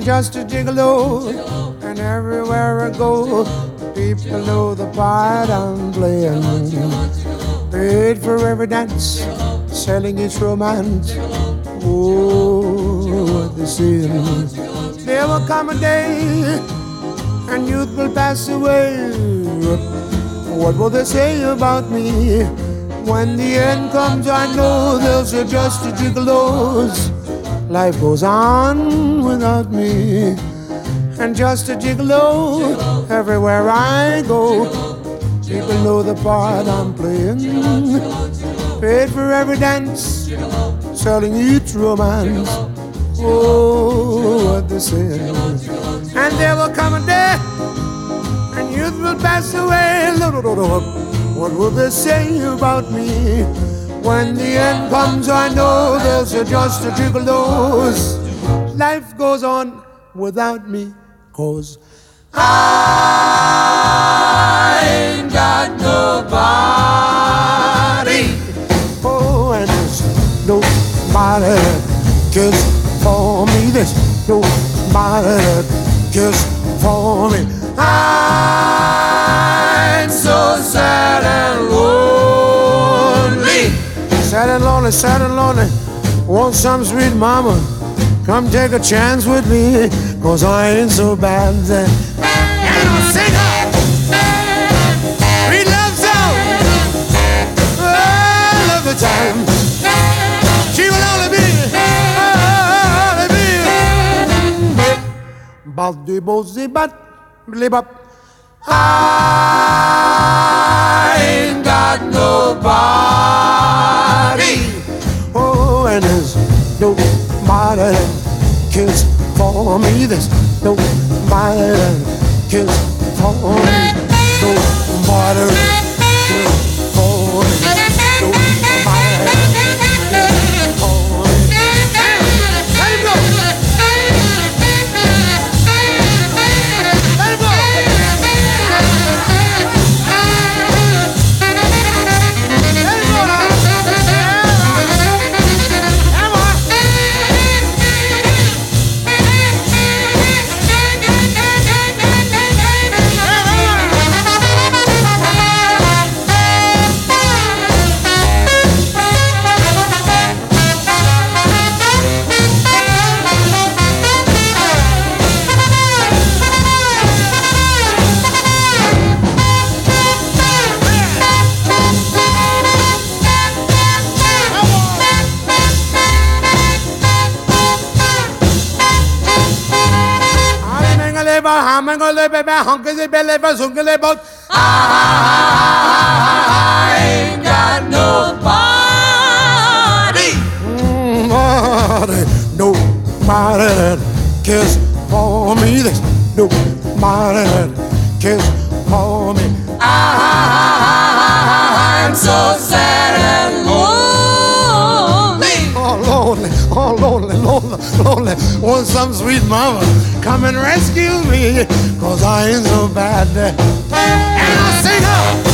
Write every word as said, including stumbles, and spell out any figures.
and just a gigolo. And everywhere I go, people know the part I'm playing. Paid for every dance, selling each romance. Oh, what they say. There will come a day, and youth will pass away. What will they say about me? When the end comes, I know they'll say just a gigolos. Life goes on without me, and just a gigolo. Everywhere I go, people know the part I'm playing. Paid for every dance, selling each romance. Oh, what they say. And there will come a day, and youth will pass away. What will they say about me? When the end comes, I know they'll say just a gigolos. Life goes on without me, 'cause I ain't got nobody. Oh, and there's nobody that cares for me. There's nobody that cares for me. I'm so sad and lonely. Sad and lonely, sad and lonely. Want some sweet mama, come take a chance with me, 'cause I ain't so bad. And I'll sing her sweet love song. Oh, I love the time. She will only be, only be. Baldi bozi bat, blib up. I ain't got nobody. Oh, and there's nobody that cares for me. There's nobody that cares for me. Nobody that cares for me. Nobody that cares for me. Let him go. Let him go. I'm gonna live baby, hunky the belly, but hunky boat. I ain't got nobody. Nobody, nobody that cares for me. There's nobody that cares for me. I'm so sad and lonely. Oh, lonely, oh, lonely, lonely, lonely. Want some sweet mama, come and rescue me, 'cause I ain't so bad. And I'll sing her.